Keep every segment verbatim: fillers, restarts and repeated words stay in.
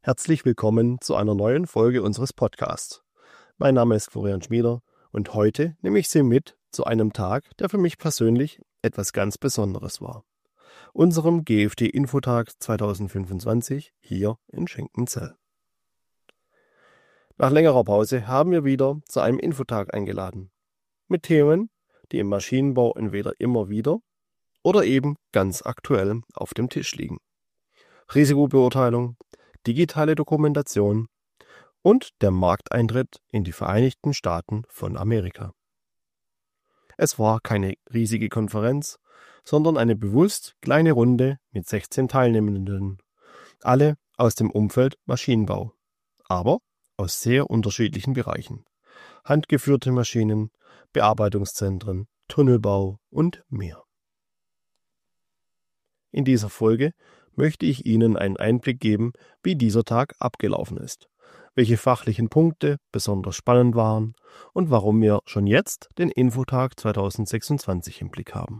Herzlich willkommen zu einer neuen Folge unseres Podcasts. Mein Name ist Florian Schmieder und heute nehme ich Sie mit zu einem Tag, der für mich persönlich etwas ganz Besonderes war. Unserem G F T-Infotag zweitausendfünfundzwanzig hier in Schenkenzell. Nach längerer Pause haben wir wieder zu einem Infotag eingeladen. Mit Themen, die im Maschinenbau entweder immer wieder oder eben ganz aktuell auf dem Tisch liegen. Risikobeurteilung, digitale Dokumentation und der Markteintritt in die Vereinigten Staaten von Amerika. Es war keine riesige Konferenz, sondern eine bewusst kleine Runde mit sechzehn Teilnehmenden, alle aus dem Umfeld Maschinenbau, aber aus sehr unterschiedlichen Bereichen. Handgeführte Maschinen, Bearbeitungszentren, Tunnelbau und mehr. In dieser Folge möchte ich Ihnen einen Einblick geben, wie dieser Tag abgelaufen ist, welche fachlichen Punkte besonders spannend waren und warum wir schon jetzt den Infotag zweitausendsechsundzwanzig im Blick haben.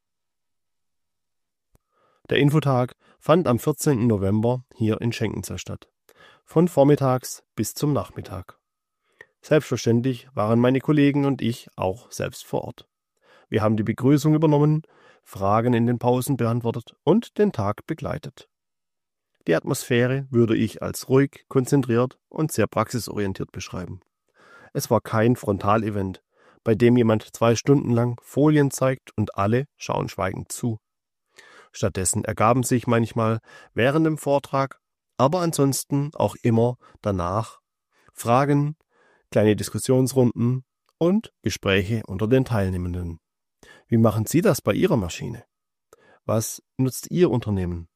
Der Infotag fand am vierzehnten November hier in Schenkenzell statt, von vormittags bis zum Nachmittag. Selbstverständlich waren meine Kollegen und ich auch selbst vor Ort. Wir haben die Begrüßung übernommen, Fragen in den Pausen beantwortet und den Tag begleitet. Die Atmosphäre würde ich als ruhig, konzentriert und sehr praxisorientiert beschreiben. Es war kein Frontalevent, bei dem jemand zwei Stunden lang Folien zeigt und alle schauen schweigend zu. Stattdessen ergaben sich manchmal während dem Vortrag, aber ansonsten auch immer danach Fragen, kleine Diskussionsrunden und Gespräche unter den Teilnehmenden. Wie machen Sie das bei Ihrer Maschine? Was nutzt Ihr Unternehmen?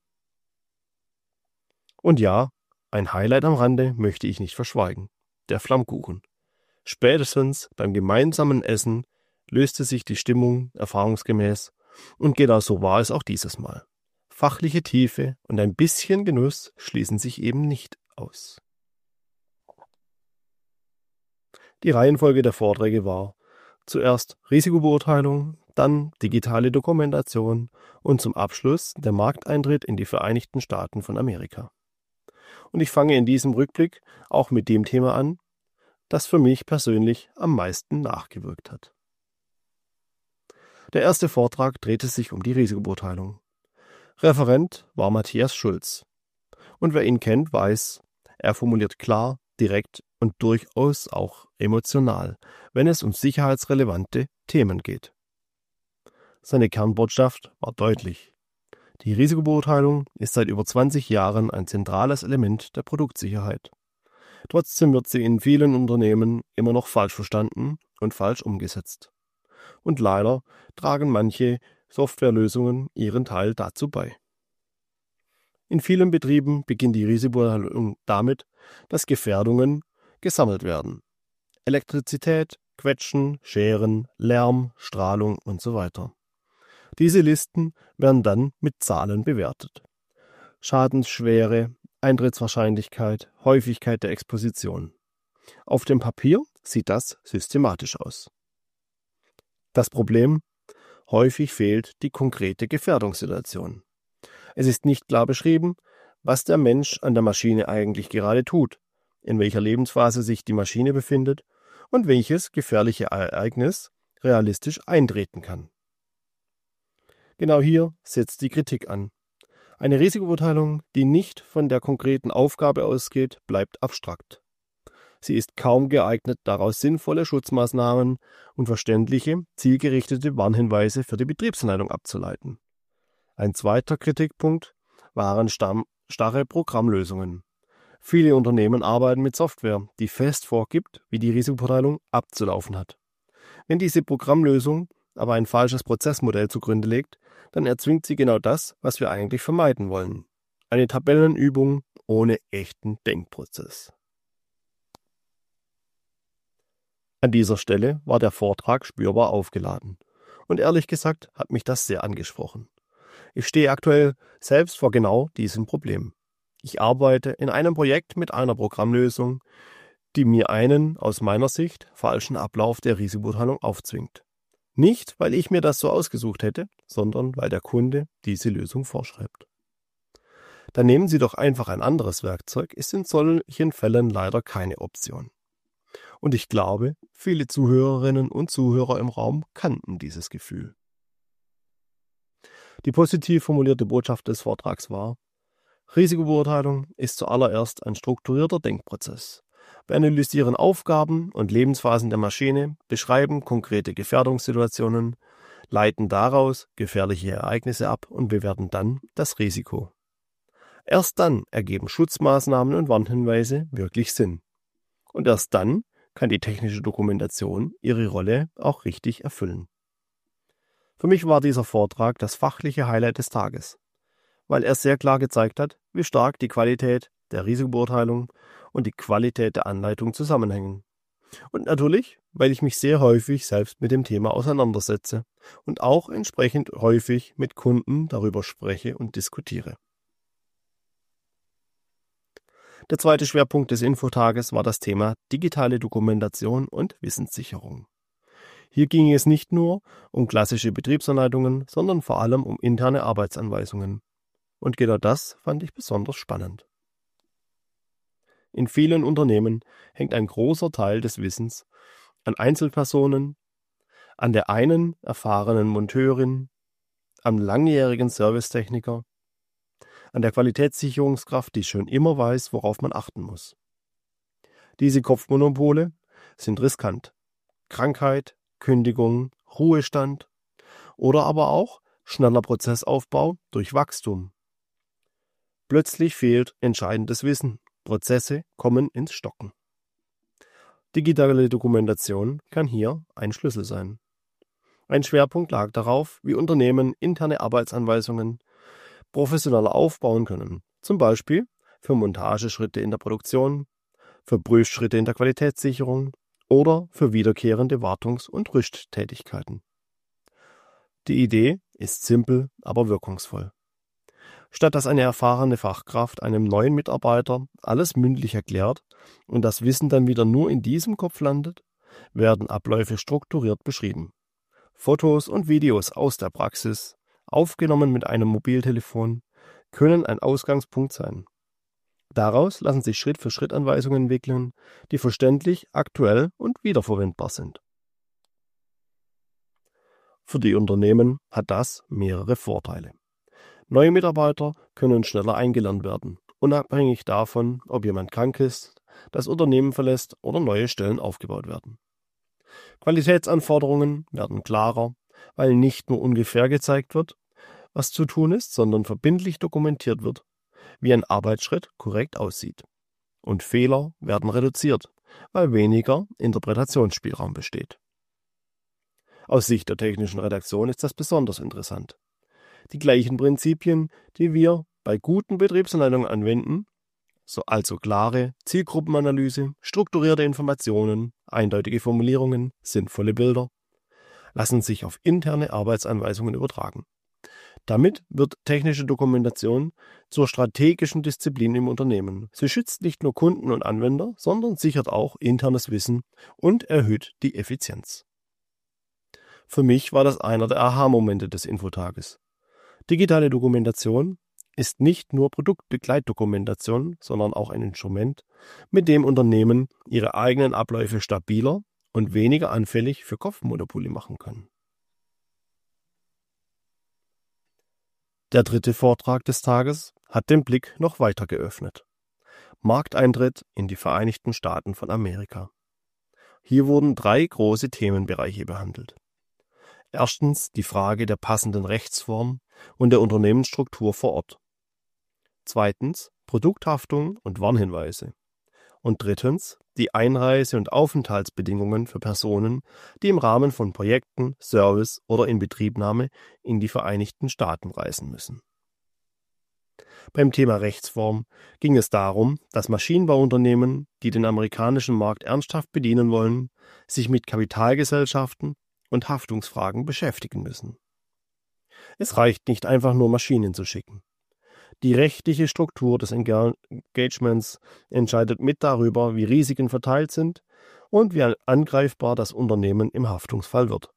Und ja, ein Highlight am Rande möchte ich nicht verschweigen: der Flammkuchen. Spätestens beim gemeinsamen Essen löste sich die Stimmung erfahrungsgemäß und genau so war es auch dieses Mal. Fachliche Tiefe und ein bisschen Genuss schließen sich eben nicht aus. Die Reihenfolge der Vorträge war: zuerst Risikobeurteilung, dann digitale Dokumentation und zum Abschluss der Markteintritt in die Vereinigten Staaten von Amerika. Und ich fange in diesem Rückblick auch mit dem Thema an, das für mich persönlich am meisten nachgewirkt hat. Der erste Vortrag drehte sich um die Risikobeurteilung. Referent war Matthias Schulz. Und wer ihn kennt, weiß, er formuliert klar, direkt und durchaus auch emotional, wenn es um sicherheitsrelevante Themen geht. Seine Kernbotschaft war deutlich. Die Risikobeurteilung ist seit über zwanzig Jahren ein zentrales Element der Produktsicherheit. Trotzdem wird sie in vielen Unternehmen immer noch falsch verstanden und falsch umgesetzt. Und leider tragen manche Softwarelösungen ihren Teil dazu bei. In vielen Betrieben beginnt die Risikobeurteilung damit, dass Gefährdungen gesammelt werden. Elektrizität, Quetschen, Scheren, Lärm, Strahlung und so weiter. Diese Listen werden dann mit Zahlen bewertet. Schadensschwere, Eintrittswahrscheinlichkeit, Häufigkeit der Exposition. Auf dem Papier sieht das systematisch aus. Das Problem: häufig fehlt die konkrete Gefährdungssituation. Es ist nicht klar beschrieben, was der Mensch an der Maschine eigentlich gerade tut, in welcher Lebensphase sich die Maschine befindet und welches gefährliche Ereignis realistisch eintreten kann. Genau hier setzt die Kritik an. Eine Risikobeurteilung, die nicht von der konkreten Aufgabe ausgeht, bleibt abstrakt. Sie ist kaum geeignet, daraus sinnvolle Schutzmaßnahmen und verständliche, zielgerichtete Warnhinweise für die Betriebsanleitung abzuleiten. Ein zweiter Kritikpunkt waren starre Programmlösungen. Viele Unternehmen arbeiten mit Software, die fest vorgibt, wie die Risikobeurteilung abzulaufen hat. Wenn diese Programmlösung aber ein falsches Prozessmodell zugrunde legt, dann erzwingt sie genau das, was wir eigentlich vermeiden wollen: eine Tabellenübung ohne echten Denkprozess. An dieser Stelle war der Vortrag spürbar aufgeladen. Und ehrlich gesagt hat mich das sehr angesprochen. Ich stehe aktuell selbst vor genau diesem Problem. Ich arbeite in einem Projekt mit einer Programmlösung, die mir einen, aus meiner Sicht, falschen Ablauf der Risikobeurteilung aufzwingt. Nicht, weil ich mir das so ausgesucht hätte, sondern weil der Kunde diese Lösung vorschreibt. Dann nehmen Sie doch einfach ein anderes Werkzeug, ist in solchen Fällen leider keine Option. Und ich glaube, viele Zuhörerinnen und Zuhörer im Raum kannten dieses Gefühl. Die positiv formulierte Botschaft des Vortrags war: Risikobeurteilung ist zuallererst ein strukturierter Denkprozess. Wir analysieren Aufgaben und Lebensphasen der Maschine, beschreiben konkrete Gefährdungssituationen, leiten daraus gefährliche Ereignisse ab und bewerten dann das Risiko. Erst dann ergeben Schutzmaßnahmen und Warnhinweise wirklich Sinn. Und erst dann kann die technische Dokumentation ihre Rolle auch richtig erfüllen. Für mich war dieser Vortrag das fachliche Highlight des Tages, weil er sehr klar gezeigt hat, wie stark die Qualität der Risikobeurteilung und die Qualität der Anleitung zusammenhängen. Und natürlich, weil ich mich sehr häufig selbst mit dem Thema auseinandersetze und auch entsprechend häufig mit Kunden darüber spreche und diskutiere. Der zweite Schwerpunkt des Infotages war das Thema digitale Dokumentation und Wissenssicherung. Hier ging es nicht nur um klassische Betriebsanleitungen, sondern vor allem um interne Arbeitsanweisungen. Und genau das fand ich besonders spannend. In vielen Unternehmen hängt ein großer Teil des Wissens an Einzelpersonen, an der einen erfahrenen Monteurin, am langjährigen Servicetechniker, an der Qualitätssicherungskraft, die schon immer weiß, worauf man achten muss. Diese Kopfmonopole sind riskant. Krankheit, Kündigung, Ruhestand oder aber auch schneller Prozessaufbau durch Wachstum. Plötzlich fehlt entscheidendes Wissen. Prozesse kommen ins Stocken. Digitale Dokumentation kann hier ein Schlüssel sein. Ein Schwerpunkt lag darauf, wie Unternehmen interne Arbeitsanweisungen professioneller aufbauen können, zum Beispiel für Montageschritte in der Produktion, für Prüfschritte in der Qualitätssicherung oder für wiederkehrende Wartungs- und Rüsttätigkeiten. Die Idee ist simpel, aber wirkungsvoll. Statt dass eine erfahrene Fachkraft einem neuen Mitarbeiter alles mündlich erklärt und das Wissen dann wieder nur in diesem Kopf landet, werden Abläufe strukturiert beschrieben. Fotos und Videos aus der Praxis, aufgenommen mit einem Mobiltelefon, können ein Ausgangspunkt sein. Daraus lassen sich Schritt-für-Schritt-Anweisungen entwickeln, die verständlich, aktuell und wiederverwendbar sind. Für die Unternehmen hat das mehrere Vorteile. Neue Mitarbeiter können schneller eingelernt werden, unabhängig davon, ob jemand krank ist, das Unternehmen verlässt oder neue Stellen aufgebaut werden. Qualitätsanforderungen werden klarer, weil nicht nur ungefähr gezeigt wird, was zu tun ist, sondern verbindlich dokumentiert wird, wie ein Arbeitsschritt korrekt aussieht. Und Fehler werden reduziert, weil weniger Interpretationsspielraum besteht. Aus Sicht der technischen Redaktion ist das besonders interessant. Die gleichen Prinzipien, die wir bei guten Betriebsanleitungen anwenden, so also klare Zielgruppenanalyse, strukturierte Informationen, eindeutige Formulierungen, sinnvolle Bilder, lassen sich auf interne Arbeitsanweisungen übertragen. Damit wird technische Dokumentation zur strategischen Disziplin im Unternehmen. Sie schützt nicht nur Kunden und Anwender, sondern sichert auch internes Wissen und erhöht die Effizienz. Für mich war das einer der Aha-Momente des Infotages. Digitale Dokumentation ist nicht nur Produktbegleitdokumentation, sondern auch ein Instrument, mit dem Unternehmen ihre eigenen Abläufe stabiler und weniger anfällig für Kopfmonopole machen können. Der dritte Vortrag des Tages hat den Blick noch weiter geöffnet. Markteintritt in die Vereinigten Staaten von Amerika. Hier wurden drei große Themenbereiche behandelt. Erstens die Frage der passenden Rechtsform und der Unternehmensstruktur vor Ort. Zweitens Produkthaftung und Warnhinweise. Und drittens die Einreise- und Aufenthaltsbedingungen für Personen, die im Rahmen von Projekten, Service oder Inbetriebnahme in die Vereinigten Staaten reisen müssen. Beim Thema Rechtsform ging es darum, dass Maschinenbauunternehmen, die den amerikanischen Markt ernsthaft bedienen wollen, sich mit Kapitalgesellschaften und Haftungsfragen beschäftigen müssen. Es reicht nicht einfach nur Maschinen zu schicken. Die rechtliche Struktur des Engagements entscheidet mit darüber, wie Risiken verteilt sind und wie angreifbar das Unternehmen im Haftungsfall wird.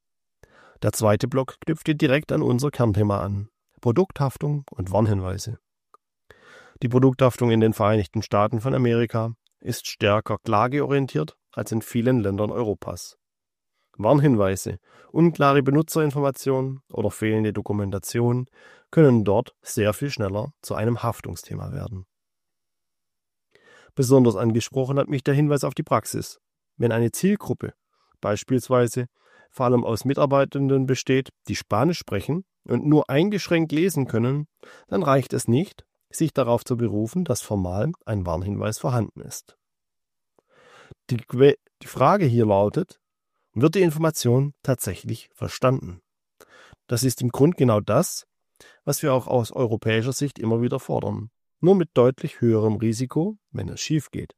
Der zweite Block knüpfte direkt an unser Kernthema an: Produkthaftung und Warnhinweise. Die Produkthaftung in den Vereinigten Staaten von Amerika ist stärker klageorientiert als in vielen Ländern Europas. Warnhinweise, unklare Benutzerinformationen oder fehlende Dokumentation können dort sehr viel schneller zu einem Haftungsthema werden. Besonders angesprochen hat mich der Hinweis auf die Praxis. Wenn eine Zielgruppe beispielsweise vor allem aus Mitarbeitenden besteht, die Spanisch sprechen und nur eingeschränkt lesen können, dann reicht es nicht, sich darauf zu berufen, dass formal ein Warnhinweis vorhanden ist. Die, Que- die Frage hier lautet, wird die Information tatsächlich verstanden? Das ist im Grunde genau das, was wir auch aus europäischer Sicht immer wieder fordern, nur mit deutlich höherem Risiko, wenn es schief geht.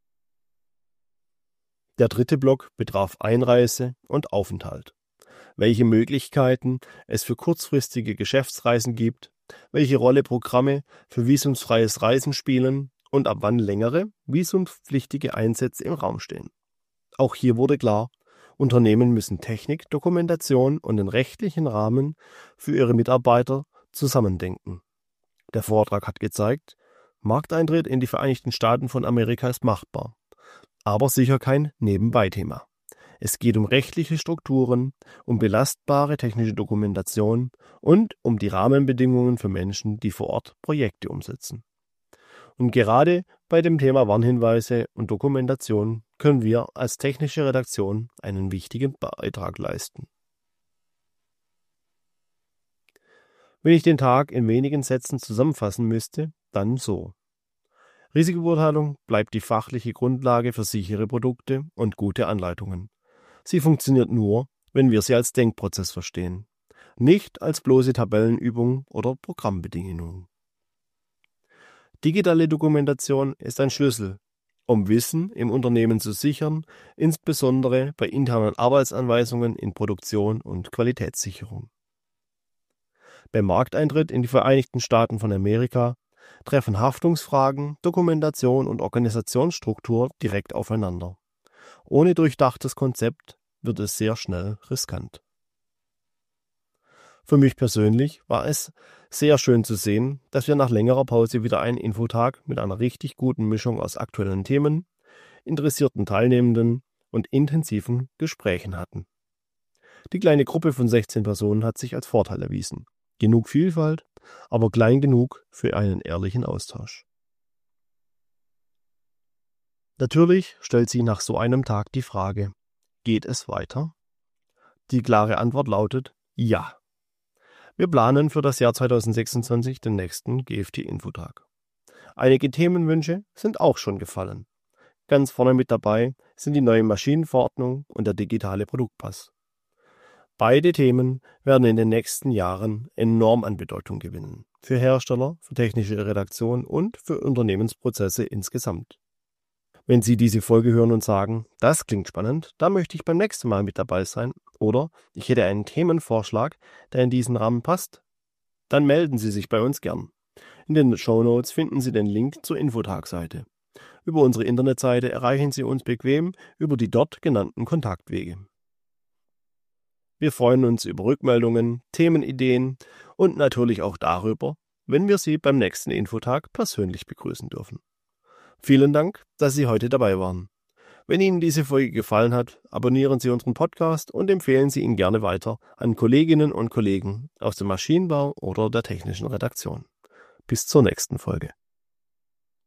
Der dritte Block betraf Einreise und Aufenthalt. Welche Möglichkeiten es für kurzfristige Geschäftsreisen gibt, welche Rolle Programme für visumsfreies Reisen spielen und ab wann längere, visumspflichtige Einsätze im Raum stehen. Auch hier wurde klar, Unternehmen müssen Technik, Dokumentation und den rechtlichen Rahmen für ihre Mitarbeiter zusammendenken. Der Vortrag hat gezeigt, Markteintritt in die Vereinigten Staaten von Amerika ist machbar, aber sicher kein Nebenbei-Thema. Es geht um rechtliche Strukturen, um belastbare technische Dokumentation und um die Rahmenbedingungen für Menschen, die vor Ort Projekte umsetzen. Und gerade bei dem Thema Warnhinweise und Dokumentation können wir als technische Redaktion einen wichtigen Beitrag leisten. Wenn ich den Tag in wenigen Sätzen zusammenfassen müsste, dann so. Risikobeurteilung bleibt die fachliche Grundlage für sichere Produkte und gute Anleitungen. Sie funktioniert nur, wenn wir sie als Denkprozess verstehen, nicht als bloße Tabellenübung oder Programmbedingungen. Digitale Dokumentation ist ein Schlüssel, um Wissen im Unternehmen zu sichern, insbesondere bei internen Arbeitsanweisungen in Produktion und Qualitätssicherung. Beim Markteintritt in die Vereinigten Staaten von Amerika treffen Haftungsfragen, Dokumentation und Organisationsstruktur direkt aufeinander. Ohne durchdachtes Konzept wird es sehr schnell riskant. Für mich persönlich war es sehr schön zu sehen, dass wir nach längerer Pause wieder einen Infotag mit einer richtig guten Mischung aus aktuellen Themen, interessierten Teilnehmenden und intensiven Gesprächen hatten. Die kleine Gruppe von sechzehn Personen hat sich als Vorteil erwiesen. Genug Vielfalt, aber klein genug für einen ehrlichen Austausch. Natürlich stellt sich nach so einem Tag die Frage, geht es weiter? Die klare Antwort lautet ja. Wir planen für das Jahr zweitausendsechsundzwanzig den nächsten G F T-Infotag. Einige Themenwünsche sind auch schon gefallen. Ganz vorne mit dabei sind die neue Maschinenverordnung und der digitale Produktpass. Beide Themen werden in den nächsten Jahren enorm an Bedeutung gewinnen. Für Hersteller, für technische Redaktion und für Unternehmensprozesse insgesamt. Wenn Sie diese Folge hören und sagen, das klingt spannend, da möchte ich beim nächsten Mal mit dabei sein oder ich hätte einen Themenvorschlag, der in diesen Rahmen passt, dann melden Sie sich bei uns gern. In den Shownotes finden Sie den Link zur Infotag-Seite. Über unsere Internetseite erreichen Sie uns bequem über die dort genannten Kontaktwege. Wir freuen uns über Rückmeldungen, Themenideen und natürlich auch darüber, wenn wir Sie beim nächsten Infotag persönlich begrüßen dürfen. Vielen Dank, dass Sie heute dabei waren. Wenn Ihnen diese Folge gefallen hat, abonnieren Sie unseren Podcast und empfehlen Sie ihn gerne weiter an Kolleginnen und Kollegen aus dem Maschinenbau oder der technischen Redaktion. Bis zur nächsten Folge.